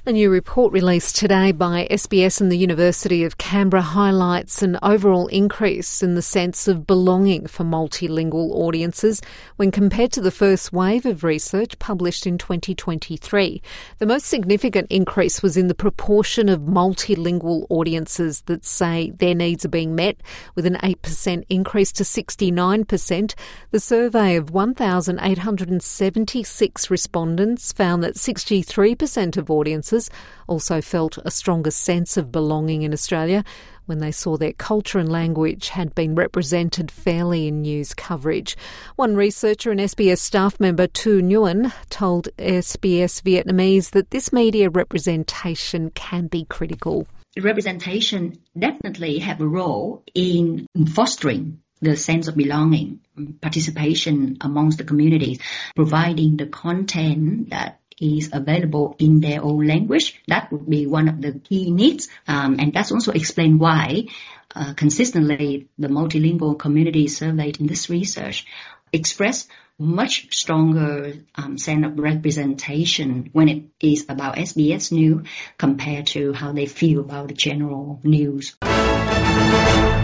A new report released today by SBS and the University of Canberra highlights an overall increase in the sense of belonging for multilingual audiences when compared to the first wave of research published in 2023. The most significant increase was in the proportion of multilingual audiences that say their needs are being met, with an 8% increase to 69%. The survey of 1,876 respondents found that 63% of audiences also felt a stronger sense of belonging in Australia when they saw their culture and language had been represented fairly in news coverage. One researcher and SBS staff member, Tu Nguyen, told SBS Vietnamese that this media representation can be critical. Representation definitely have a role in fostering the sense of belonging, participation amongst the communities, providing the content that is available in their own language. That would be one of the key needs. And that's also explained why consistently the multilingual communities surveyed in this research express much stronger sense of representation when it is about SBS News compared to how they feel about the general news.